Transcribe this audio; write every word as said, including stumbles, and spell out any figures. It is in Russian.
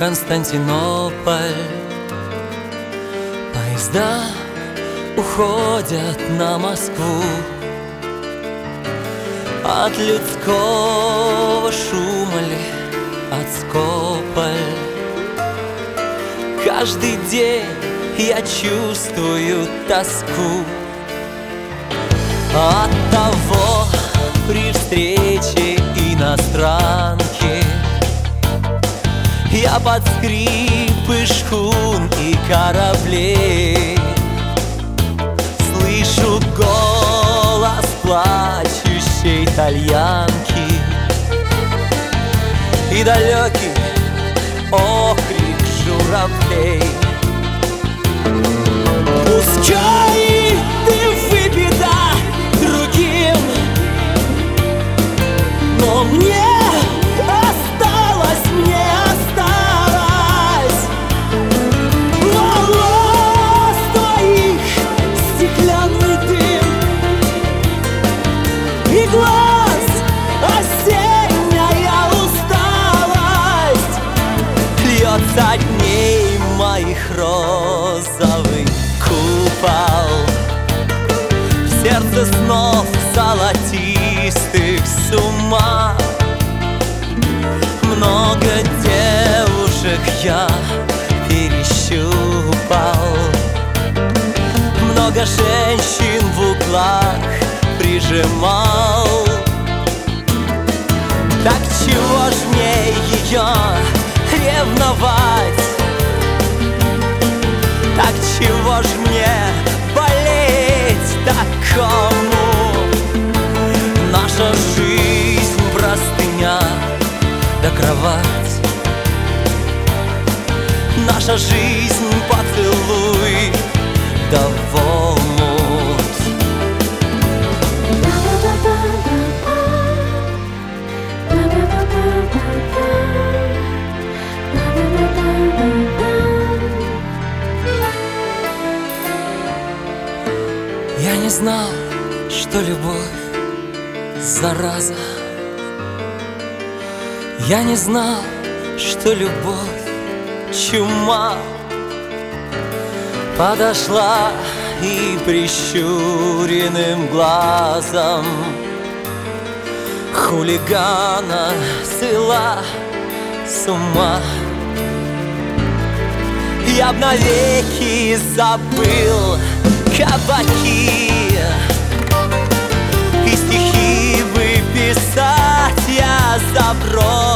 Константинополь. Поезда уходят на Москву. От людского шума ли, от скополь. Каждый день я чувствую тоску. От того при встрече иностранки я под скрипы шхун и кораблей слышу голос плачущей итальянки и далекий окрик журавлей. Пускай ты выпита другим, но мне осталось, мне осталось волос твоих стеклянный дым и глаз осенняя усталость. Льется дней моих розовый купол, в сердце снов золотистых с ума. Много девушек я перещупал, много женщин в углах прижимал. Так чего ж мне ее ревновать? Так чего ж мне болеть такому? Наша жизнь простыня да кровать, наша жизнь поцелуй да в омут. Я не знал, что любовь зараза. Я не знал, что любовь чума. Подошла и прищуренным глазом хулигана свела с ума. Я б навеки забыл кабаки и стихи бы писать я забросил.